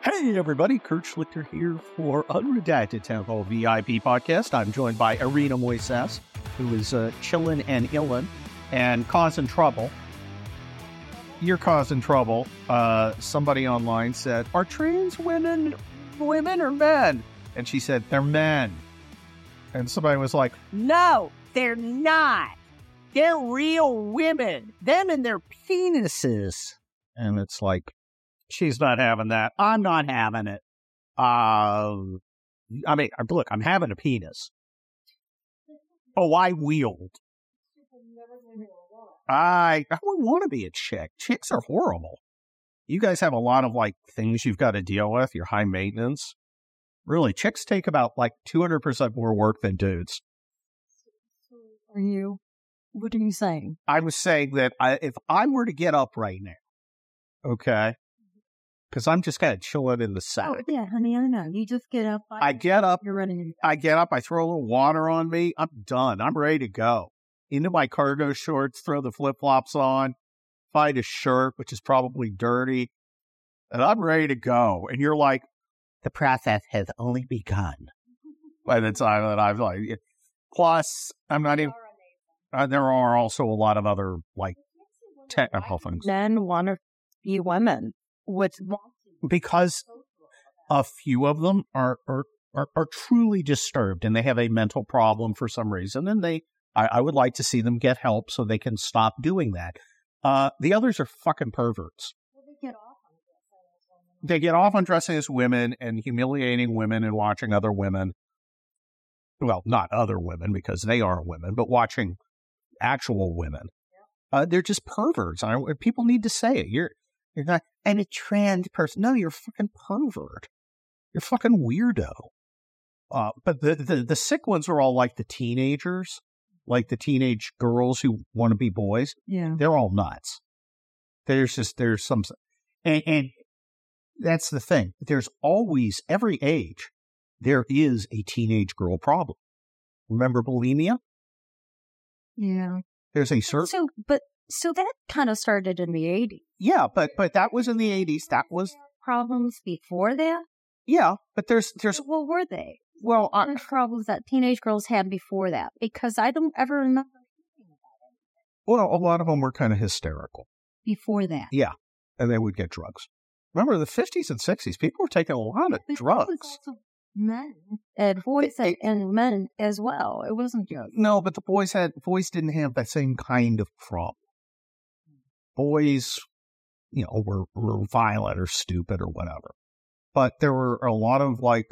Hey everybody, Kurt Schlichter here for Unredacted Town Hall VIP podcast. I'm joined by Irina Moises, who is chillin' and illin' and causing trouble. You're causing trouble. Somebody online said, are trans women or men? And she said, they're men. And somebody was like, no, they're not. They're real women. Them and their penises. And it's like, she's not having that. I'm not having it. I mean, look, I'm having a penis. Oh, I wield. I wouldn't want to be a chick. Chicks are horrible. You guys have a lot of, like, things you've got to deal with. You're high maintenance. Really, chicks take about, like, 200% more work than dudes. Are you? What are you saying? I was saying that if I were to get up right now, okay, because I'm just kind of chilling in the sack. Oh, yeah, honey, I know. You just get up. I get up. You're running. I get up. I throw a little water on me. I'm done. I'm ready to go. Into my cargo shorts, throw the flip-flops on, find a shirt, which is probably dirty, and I'm ready to go. And you're like, the process has only begun. By the time that I've like, plus, I'm not even, there are also a lot of other, like, technical things. Men want to be women. Because a few of them are truly disturbed and they have a mental problem for some reason, and I would like to see them get help so they can stop doing that. The others are fucking perverts. They get off on dressing as women and humiliating women and watching other women. Well, not other women because they are women, but watching actual women. They're just perverts. People need to say it. You're not, and a trans person. No, you're a fucking pervert. You're a fucking weirdo. But the sick ones are all like the teenagers, like the teenage girls who want to be boys. Yeah. They're all nuts. There's some, and that's the thing. There's always, every age, there is a teenage girl problem. Remember bulimia? Yeah. There's a certain. So that kind of started in the 80s. Yeah, but that was in the 80s. That was problems before that. Yeah, but there's. What were they? Well, problems that teenage girls had before that, because I don't ever remember. Well, a lot of them were kind of hysterical before that. Yeah, and they would get drugs. Remember the 50s and 60s? People were taking a lot of drugs. Men and boys and men as well. It wasn't just no, but the boys didn't have that same kind of problem. Boys, were violent or stupid or whatever. But there were a lot of, like,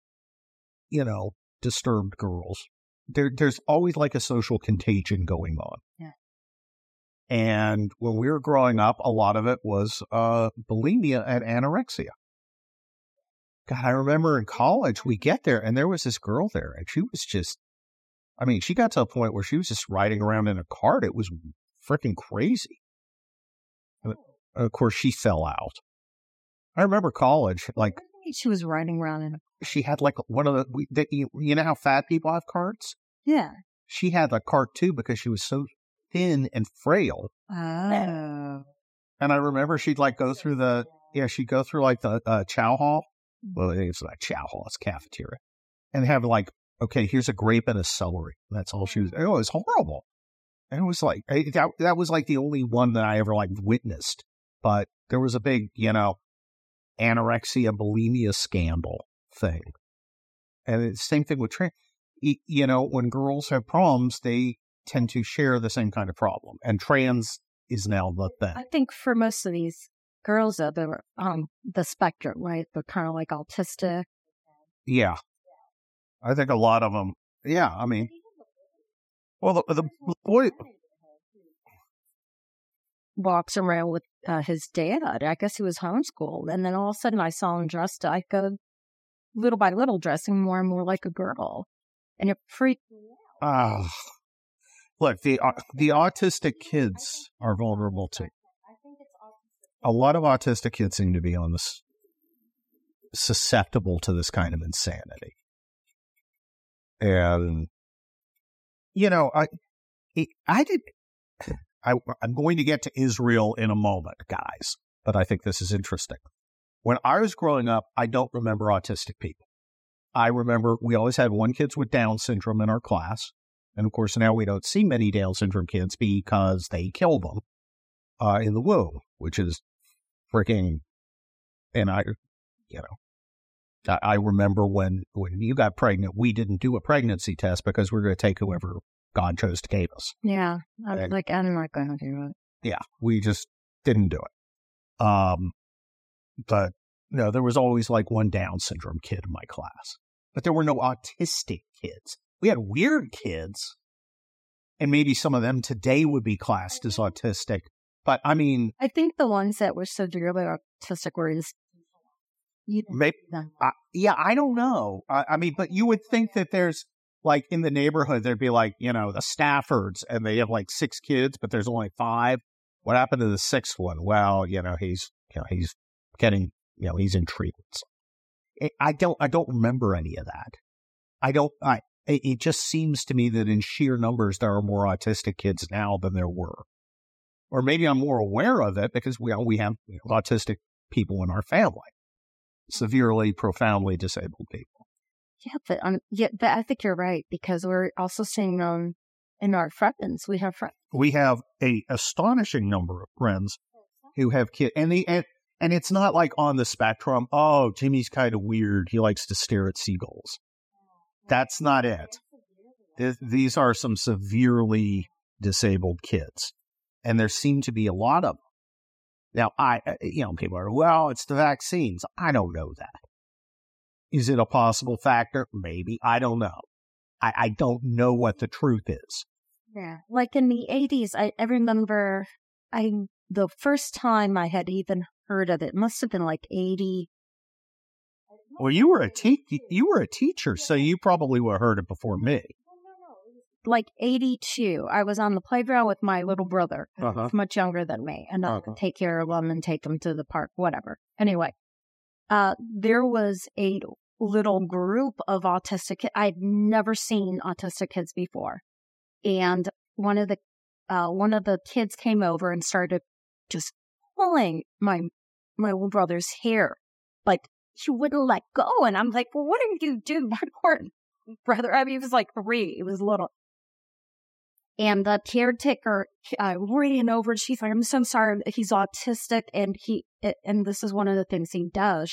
disturbed girls. There's always, like, a social contagion going on. Yeah. And when we were growing up, a lot of it was bulimia and anorexia. God, I remember in college, we get there, and there was this girl there, and she was just, she got to a point where she was just riding around in a cart. It was freaking crazy. And of course, she fell out. I remember college, like... She was riding around in a... She had, like, one of the... You know how fat people have carts? Yeah. She had a cart, too, because she was so thin and frail. Oh. And I remember she'd, like, go through the... Yeah, she'd go through, like, the chow hall. Well, it's not chow hall, it's cafeteria. And have, like, okay, here's a grape and a celery. That's all she was... Oh, it was horrible. And it was like... That was, like, the only one that I ever, like, witnessed. But there was a big, anorexia, bulimia scandal thing. And it's the same thing with trans. When girls have problems, they tend to share the same kind of problem. And trans is now the thing. I think for most of these girls, though, they're on the spectrum, right? They're kind of like autistic. Yeah. I think a lot of them, yeah, well, the boy... walks around with his dad. I guess he was homeschooled. And then all of a sudden I saw him dressed like little by little, dressing more and more like a girl. And it freaked me out. Look, the autistic kids are vulnerable too. A lot of autistic kids seem to be on this, susceptible to this kind of insanity. And, I'm going to get to Israel in a moment, guys, but I think this is interesting. When I was growing up, I don't remember autistic people. I remember we always had one kid with Down syndrome in our class. And of course, now we don't see many Down syndrome kids because they killed them in the womb, which is freaking, and I remember when you got pregnant, we didn't do a pregnancy test because we're going to take whoever God chose to give us. Yeah. I was like, I'm not going to do it. Yeah. We just didn't do it. But no, there was always like one Down syndrome kid in my class, but there were no autistic kids. We had weird kids, and maybe some of them today would be classed as autistic. But I mean, I think the ones that were severely autistic were just, maybe, I don't know. I mean, but you would think that there's like in the neighborhood, there'd be like, the Staffords, and they have like 6 kids, but there's only 5. What happened to the 6th one? Well, he's getting, he's in treatment. I don't remember any of that. It just seems to me that in sheer numbers, there are more autistic kids now than there were. Or maybe I'm more aware of it because we have autistic people in our family, severely, profoundly disabled people. Yeah, but I think you're right, because we're also seeing in our friends, we have friends. We have a astonishing number of friends who have kids, and it's not like on the spectrum. Oh, Jimmy's kind of weird. He likes to stare at seagulls. That's not it. These are some severely disabled kids, and there seem to be a lot of them. Now, people are, well, it's the vaccines. I don't know that. Is it a possible factor? Maybe. I don't know. I don't know what the truth is. Yeah. Like in the 80s, I remember the first time I had even heard of it must have been like 80. Well, you were a teacher, so you probably would have heard it before me. Like 82. I was on the playground with my little brother, who's much younger than me, and I could take care of him and take him to the park, whatever. Anyway, there was a little group of autistic kids. I'd never seen autistic kids before. And one of the kids came over and started just pulling my little brother's hair. Like, he wouldn't let go. And I'm like, well, what are you doing? My poor brother. I mean, he was like 3. He was little. And the caretaker ran over. She's like, I'm so sorry. He's autistic. And and this is one of the things he does.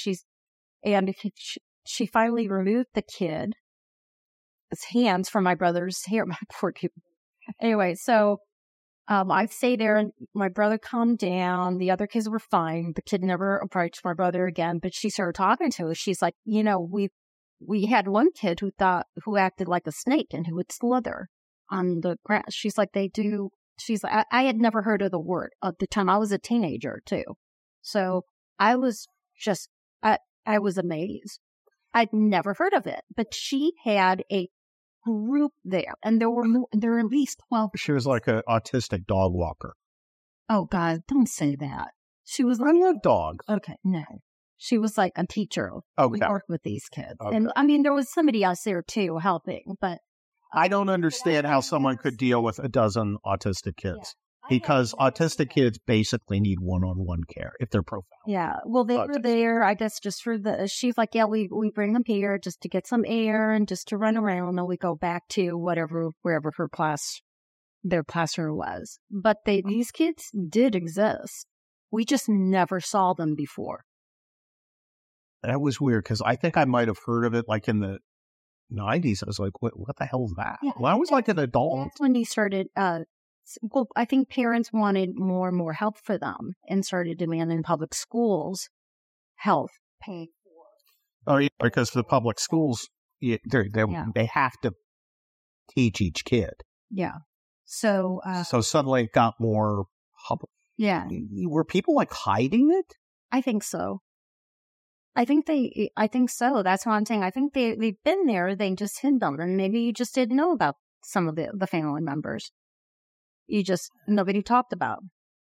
She finally removed the kid's hands from my brother's hair. My poor kid. Anyway, so I stayed there, and my brother calmed down. The other kids were fine. The kid never approached my brother again, but she started talking to us. She's like, we had one kid who acted like a snake and who would slither on the grass. She's like, she's like, I had never heard of the word at the time. I was a teenager too. So I was just, I was amazed. I'd never heard of it, but she had a group there, and there were at least 12. She was like an autistic dog walker. Oh God, don't say that. She was. I love dogs. Okay, no, she was like a teacher. Okay. We worked with these kids, okay. And I mean, there was somebody else there too helping. But I don't understand how someone could deal with a dozen autistic kids. Because autistic kids basically need one-on-one care if they're profound. Yeah. Well, they were there, I guess, just for she's like, yeah, we bring them here just to get some air and just to run around. And then we go back to wherever their classroom was. But these kids did exist. We just never saw them before. That was weird because I think I might have heard of it like in the 90s. I was like, what the hell is that? Yeah, well, I was like an adult. That's when they started, well, I think parents wanted more and more help for them and started demanding public schools health pay for. Oh, yeah, because the public schools, they have to teach each kid. Yeah. So suddenly it got more public. Yeah. Were people like hiding it? I think so. I think so. That's what I'm saying. I think they've been there. They just hid them, and maybe you just didn't know about some of the family members. Nobody talked about.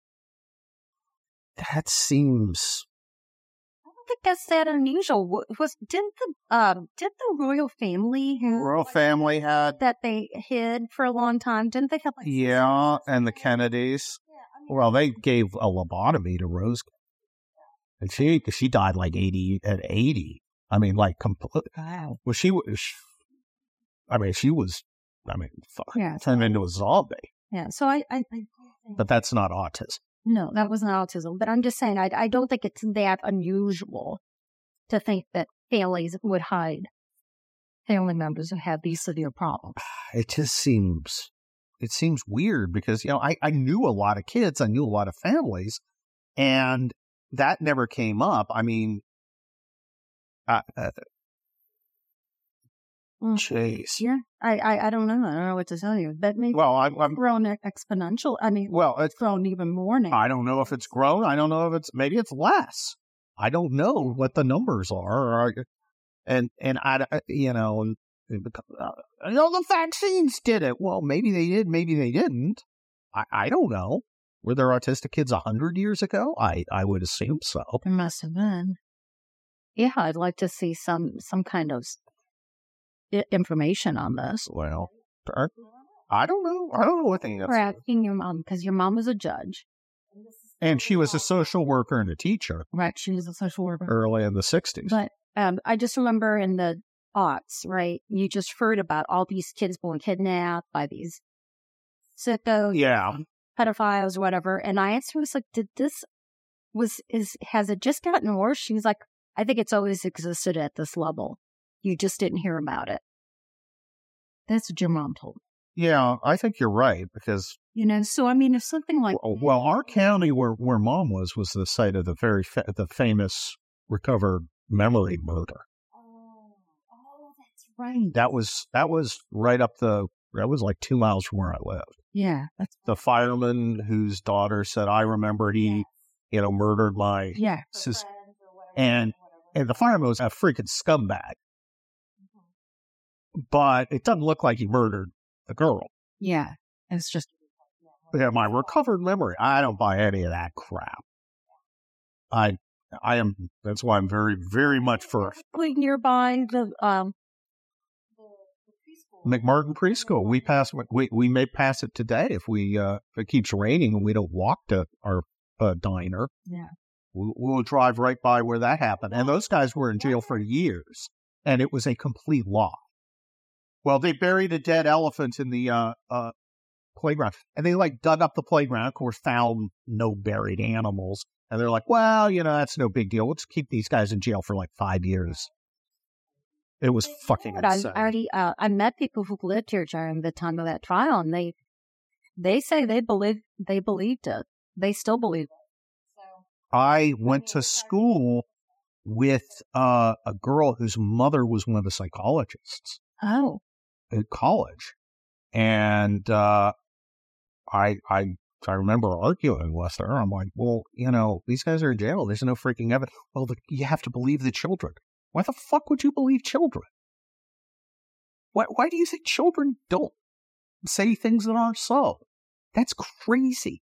That seems. I don't think that's that unusual. Didn't the royal family had that they hid for a long time? Didn't they have and the Kennedys? Yeah, well, they gave a lobotomy to Rose. And she died like 80 at 80. I mean, like complete. Wow. Well, she was turned into a zombie. Yeah. So I but that's not autism. No, that wasn't autism. But I'm just saying, I don't think it's that unusual to think that families would hide family members who have these severe problems. It seems weird because, I knew a lot of kids. I knew a lot of families, and that never came up. I mean, jeez. Yeah, I don't know. I don't know what to tell you. But maybe I'm grown exponential. I mean, it's grown even more now. I don't know if it's grown. I don't know if maybe it's less. I don't know what the numbers are. And the vaccines did it. Well, maybe they did, maybe they didn't. I don't know. Were there autistic kids 100 years ago? I would assume so. There must have been. Yeah, I'd like to see some kind of information on this. Well, I don't know. I don't know what they. We're asking your mom because your mom was a judge, and she was a social worker and a teacher. Right, she was a social worker early in the 60s. But I just remember in the aughts, right? You just heard about all these kids being kidnapped by these sickos, pedophiles, whatever. And I asked her, I was like, has it just gotten worse? She was like, I think it's always existed at this level. You just didn't hear about it. That's what your mom told me. Yeah, I think you're right because So I mean, if something like our county where Mom was the site of the famous recovered memory murder. Oh, that's right. That was right up that was like 2 miles from where I lived. Yeah, that's the fireman whose daughter said, "I remember he, murdered my sister," and the fireman was a freaking scumbag. But it doesn't look like he murdered the girl. Yeah, it's just my recovered memory. I don't buy any of that crap. I am. That's why I'm very, very much for nearby the McMartin Preschool. We may pass it today if it keeps raining and we don't walk to our diner. Yeah, we'll drive right by where that happened. And those guys were in jail for years, and it was a complete lie. Well, they buried a dead elephant in the playground, and they dug up the playground. Of course, found no buried animals, and they're like, "Well, that's no big deal. Let's keep these guys in jail for 5 years." It was fucking insane. I met people who lived here during the time of that trial, and they say they believed it. They still believe it. I went to school with a girl whose mother was one of the psychologists. Oh. At college. And I remember arguing with her. I'm like, well, these guys are in jail. There's no freaking evidence. Well, you have to believe the children. Why the fuck would you believe children? Why do you think children don't say things that aren't so? That's crazy.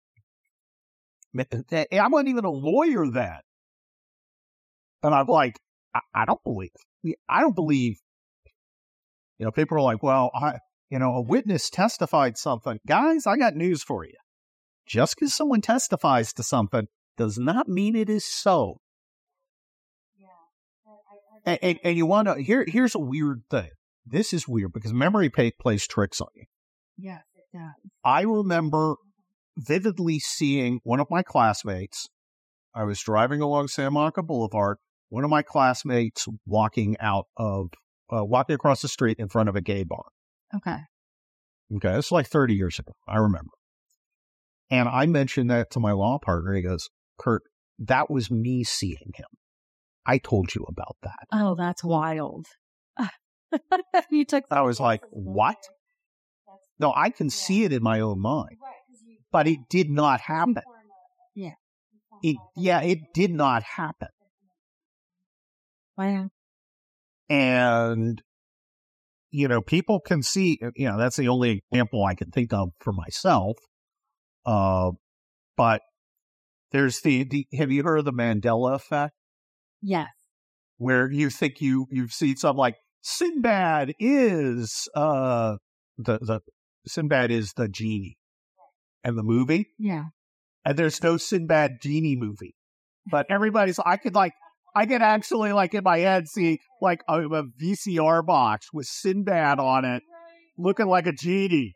I wasn't even a lawyer then. And I'm like, I don't believe. I don't believe. People are like, well, a witness testified something. Guys, I got news for you. Just because someone testifies to something does not mean it is so. Yeah. And you want to, here's a weird thing. This is weird because memory plays tricks on you. Yes, it does. I remember vividly seeing one of my classmates. I was driving along San Monica Boulevard. One of my classmates walking across the street in front of a gay bar. Okay. It's 30 years ago. I remember. And I mentioned that to my law partner. He goes, "Kurt, that was me seeing him. I told you about that." Oh, that's wild. I was like, what? No, I can see it in my own mind. But it did not happen. Yeah. It did not happen. Wow. And, people can see, that's the only example I can think of for myself. But there's have you heard of the Mandela effect? Yes. Where you think you've seen something Sinbad is, Sinbad is the genie and the movie. Yeah. And there's no Sinbad genie movie. But I could actually, like, in my head see, like, a VCR box with Sinbad on it, looking like a genie.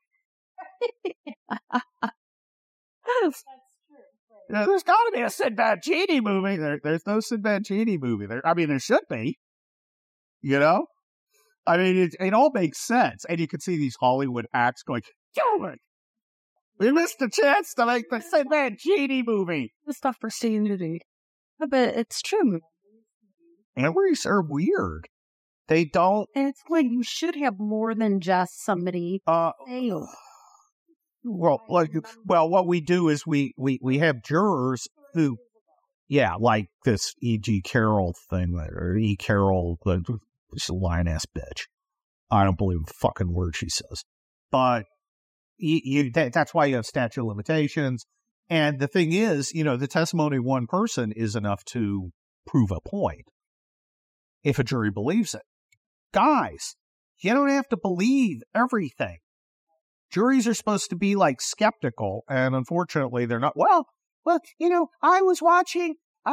That's true. There's got to be a Sinbad genie movie. There's no Sinbad genie movie. There should be. You know? I mean, it all makes sense. And you can see these Hollywood acts going, Gilbert, we missed a chance to make the Sinbad genie movie. The stuff for sanity. But it's true. Memories are weird. They don't. And it's like you should have more than just somebody fail. Well, what we do is we have jurors who, like this E.G. Carroll thing, or E. Carroll, she's a lying-ass bitch. I don't believe a fucking word she says. But that's why you have statute of limitations. And the thing is, the testimony of one person is enough to prove a point if a jury believes it. Guys, you don't have to believe everything. Juries are supposed to be, like, skeptical, and unfortunately they're not. Well, I was watching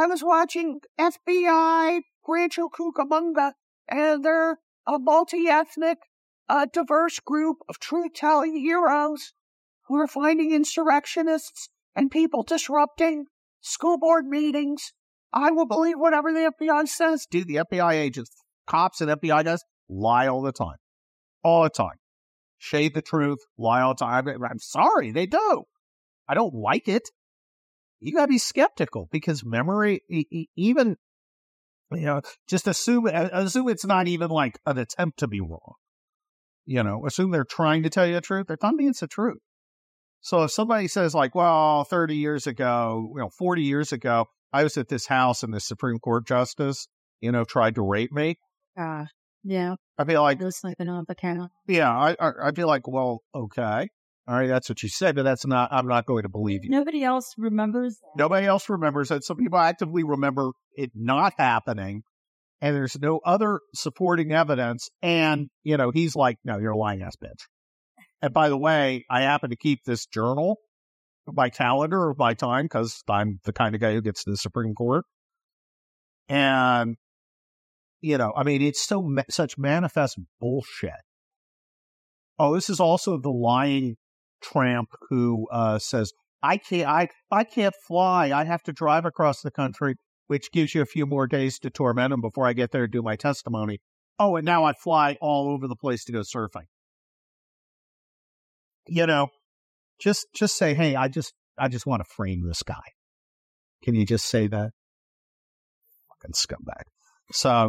FBI Rancho Cucamonga, and they're a multi-ethnic, diverse group of truth-telling heroes who are finding insurrectionists and people disrupting school board meetings. I will believe whatever the FBI says. Dude, the FBI agents, cops and FBI guys lie all the time. All the time. Shade the truth, lie all the time. I'm sorry, they do. I don't like it. You gotta be skeptical because memory, even, just assume it's not even like an attempt to be wrong. Assume they're trying to tell you the truth. They're telling me it's the truth. So if somebody says, like, well, 30 years ago, 40 years ago, I was at this house and the Supreme Court justice, tried to rape me. Yeah. I'd be like, sleeping on the couch. Yeah, I'd be like, well, okay. All right, that's what you said, but I'm not going to believe you. Nobody else remembers that. Nobody else remembers that. Some people actively remember it not happening, and there's no other supporting evidence. And, he's like, no, you're a lying ass bitch. And by the way, I happen to keep this journal, my calendar of my time, because I'm the kind of guy who gets to the Supreme Court. And, it's such manifest bullshit. Oh, this is also the lying tramp who says, I can't fly. I have to drive across the country, which gives you a few more days to torment him before I get there to do my testimony. Oh, and now I fly all over the place to go surfing. Just say, hey, I just want to frame this guy. Can you just say that? Fucking scumbag. So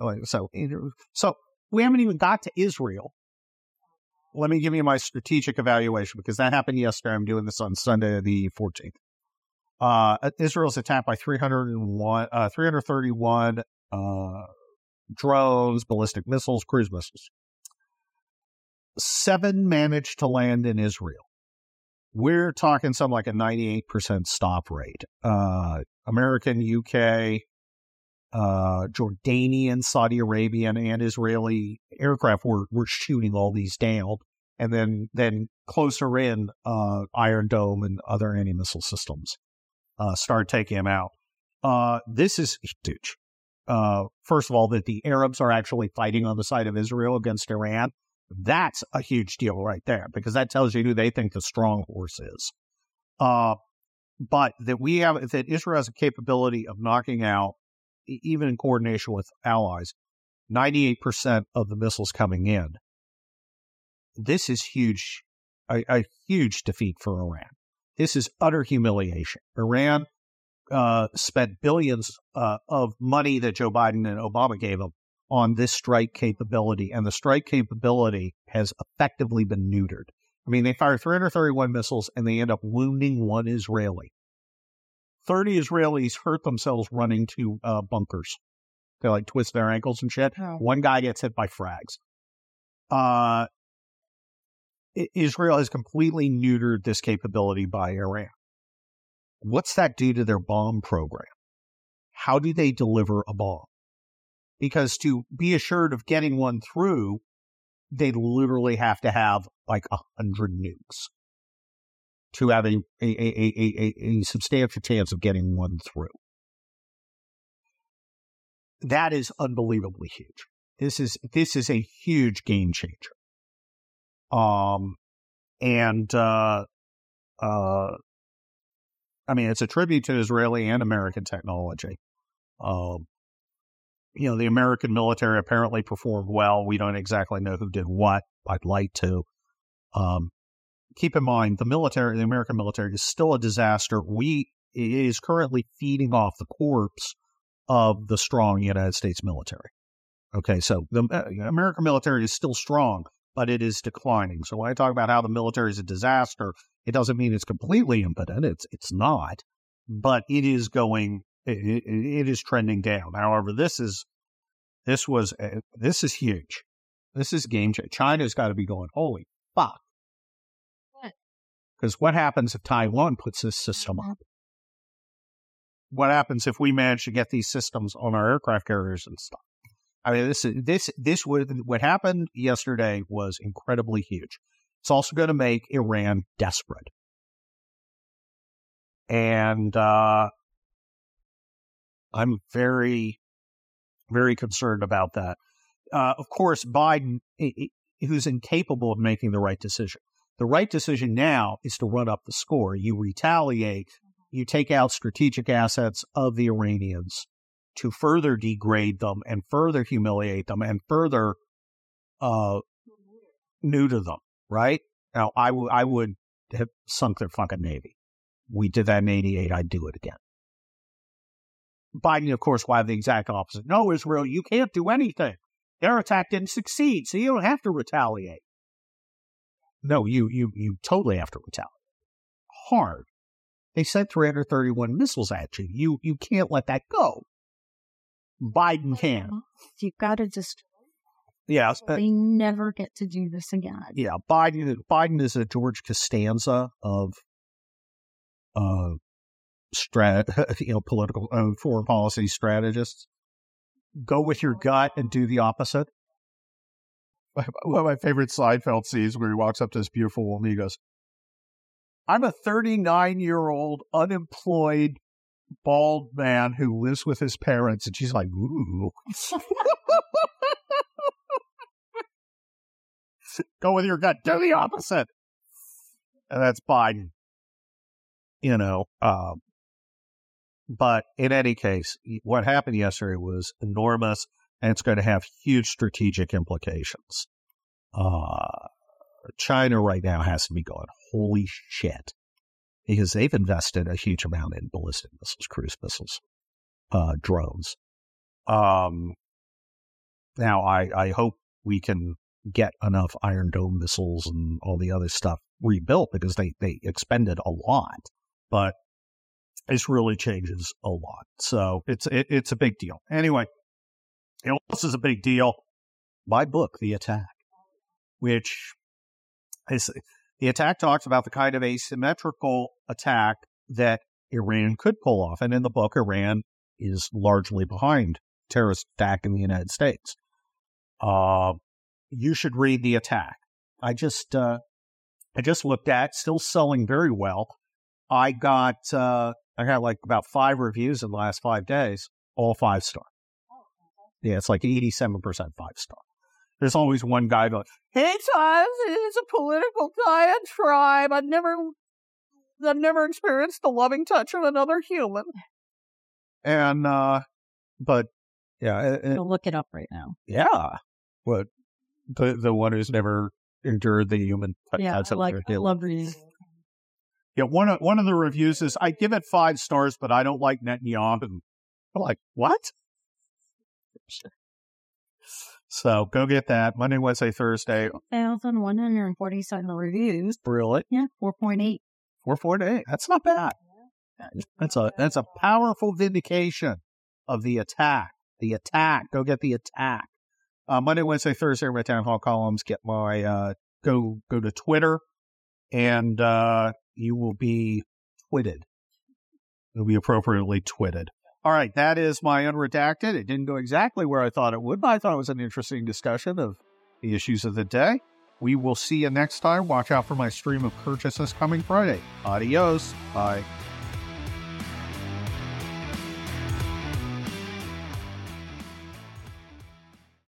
we haven't even got to Israel. Let me give you my strategic evaluation because that happened yesterday. I'm doing this on Sunday, the 14th. Israel's attacked by 331 drones, ballistic missiles, cruise missiles. 7 managed to land in Israel. We're talking something like a 98% stop rate. American, UK, Jordanian, Saudi Arabian, and Israeli aircraft were shooting all these down. And then closer in, Iron Dome and other anti-missile systems started taking them out. This is huge. First of all, that the Arabs are actually fighting on the side of Israel against Iran. That's a huge deal right there because that tells you who they think the strong horse is. But that Israel has a capability of knocking out, even in coordination with allies, 98% of the missiles coming in. This is huge, a huge defeat for Iran. This is utter humiliation. Iran spent billions of money that Joe Biden and Obama gave them on this strike capability, and the strike capability has effectively been neutered. I mean, they fired 331 missiles, and they end up wounding 1 Israeli. 30 Israelis hurt themselves running to bunkers. They twist their ankles and shit. Oh. 1 guy gets hit by frags. Israel has completely neutered this capability by Iran. What's that do to their bomb program? How do they deliver a bomb? Because to be assured of getting one through, they literally have to have 100 nukes to have a substantial chance of getting one through. that is unbelievably huge. This is a huge game changer. I mean, it's a tribute to Israeli and American technology. The American military apparently performed well. We don't exactly know who did what. I'd like to. Keep in mind, the American military is still a disaster. It is currently feeding off the corpse of the strong United States military. Okay, so the American military is still strong, but it is declining. So when I talk about how the military is a disaster, it doesn't mean it's completely impotent. It's not, but it is going. It is trending down. However, this is huge. This is game changer. China's got to be going, holy fuck. Because what happens if Taiwan puts this system up? What happens if we manage to get these systems on our aircraft carriers and stuff? I mean, what happened yesterday was incredibly huge. It's also going to make Iran desperate. And I'm very, very concerned about that. Of course, Biden, who's incapable of making the right decision. The right decision now is to run up the score. You retaliate. You take out strategic assets of the Iranians to further degrade them and further humiliate them and further neuter them, right? Now, I would have sunk their fucking Navy. We did that in 88. I'd do it again. Biden, of course, will have the exact opposite. No, Israel, you can't do anything. Their attack didn't succeed, so you don't have to retaliate. No, you totally have to retaliate. Hard. They sent 331 missiles at you. You can't let that go. Biden can. You've got to just... Yeah. They never get to do this again. Yeah, Biden is a George Costanza of political foreign policy strategists. Go with your gut and do the opposite. One of my favorite Seinfeld scenes where he walks up to this beautiful woman, he goes, I'm a 39-year-old unemployed bald man who lives with his parents. And she's like, ooh. Go with your gut. Do the opposite. And that's Biden. But in any case, what happened yesterday was enormous, and it's going to have huge strategic implications. China right now has to be going, holy shit, because they've invested a huge amount in ballistic missiles, cruise missiles, drones. Now, I hope we can get enough Iron Dome missiles and all the other stuff rebuilt, because they expended a lot, but this really changes a lot. So it's a big deal. Anyway, this is a big deal. My book, The Attack, which is, The Attack talks about the kind of asymmetrical attack that Iran could pull off. And in the book, Iran is largely behind terrorist attack in the United States. You should read The Attack. I just looked at, still selling very well. I got like about 5 reviews in the last 5 days, all 5-star. Yeah, it's like 87% 5-star. There's always one guy going, hey, Tom, it's a political diatribe. I've never experienced the loving touch of another human. And, but, yeah. I'll look it up right now. Yeah. What? The one who's never endured the human touch. Yeah, I love reading. Yeah, one of the reviews is, I give it 5 stars, but I don't like Netanyahu. And I'm like, what? So go get that. Monday, Wednesday, Thursday. 1,147 reviews. Really? Yeah, 4.8. 4.8. That's not bad. That's a powerful vindication of The Attack. The Attack. Go get The Attack. Monday, Wednesday, Thursday, my town hall columns. Get my go to Twitter, and you will be twitted. You'll be appropriately twitted. All right, that is my Unredacted. It didn't go exactly where I thought it would, but I thought it was an interesting discussion of the issues of the day. We will see you next time. Watch out for my stream of purchases coming Friday. Adios. Bye.